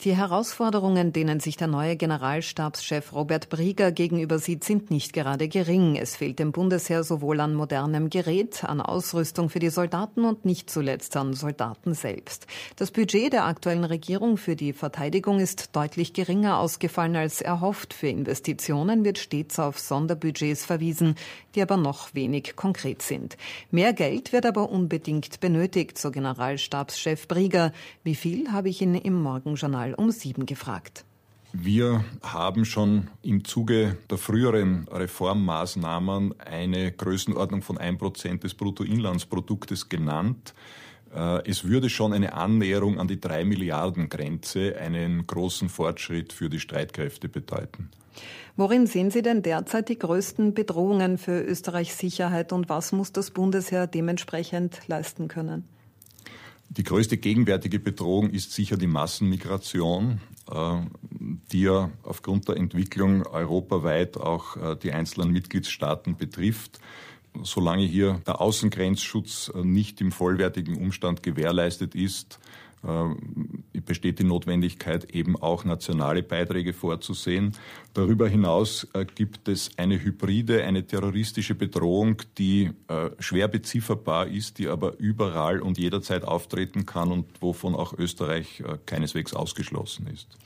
Die Herausforderungen, denen sich der neue Generalstabschef Robert Brieger gegenüber sieht, sind nicht gerade gering. Es fehlt dem Bundesheer sowohl an modernem Gerät, an Ausrüstung für die Soldaten und nicht zuletzt an Soldaten selbst. Das Budget der aktuellen Regierung für die Verteidigung ist deutlich geringer ausgefallen als erhofft. Für Investitionen wird stets auf Sonderbudgets verwiesen, die aber noch wenig konkret sind. Mehr Geld wird aber unbedingt benötigt, so Generalstabschef Brieger. Wie viel, habe ich ihn im Morgenjournal um 7 gefragt. Wir haben schon im Zuge der früheren Reformmaßnahmen eine Größenordnung von 1% des Bruttoinlandsproduktes genannt. Es würde schon eine Annäherung an die 3 Milliarden Grenze einen großen Fortschritt für die Streitkräfte bedeuten. Worin sehen Sie denn derzeit die größten Bedrohungen für Österreichs Sicherheit und was muss das Bundesheer dementsprechend leisten können? Die größte gegenwärtige Bedrohung ist sicher die Massenmigration, die ja aufgrund der Entwicklung europaweit auch die einzelnen Mitgliedstaaten betrifft. Solange hier der Außengrenzschutz nicht im vollwertigen Umstand gewährleistet ist, besteht die Notwendigkeit, eben auch nationale Beiträge vorzusehen. Darüber hinaus gibt es eine hybride, eine terroristische Bedrohung, die schwer bezifferbar ist, die aber überall und jederzeit auftreten kann und wovon auch Österreich keineswegs ausgeschlossen ist.